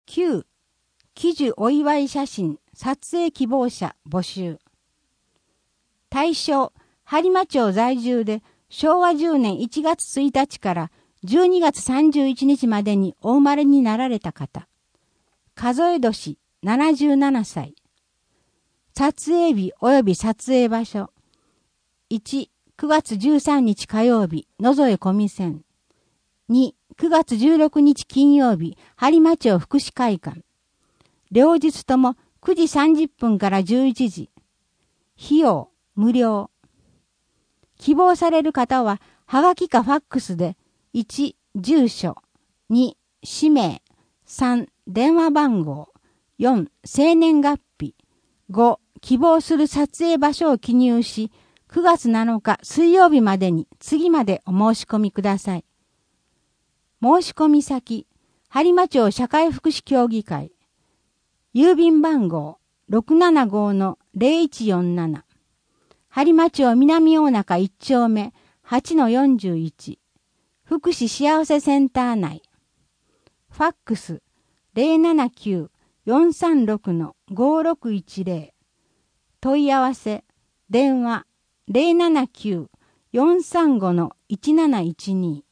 9、喜寿お祝い写真撮影希望者募集。対象、播磨町在住で昭和10年1月1日から12月31日までにお生まれになられた方。数え年77歳。撮影日及び撮影場所。1、9月13日火曜日、野添小見線。2、9月16日金曜日、播磨町福祉会館。両日とも9時30分から11時。費用、無料。希望される方は、はがきかファックスで、1、住所。2、氏名。3、電話番号。4、生年月日。5、希望する撮影場所を記入し、9月7日水曜日までに次までお申し込みください。申し込み先、播磨町社会福祉協議会。郵便番号 675-0147。播磨町南大中1丁目 8-41。福祉幸せセンター内。ファックス 079-436-5610。問い合わせ、電話 079-435-1712。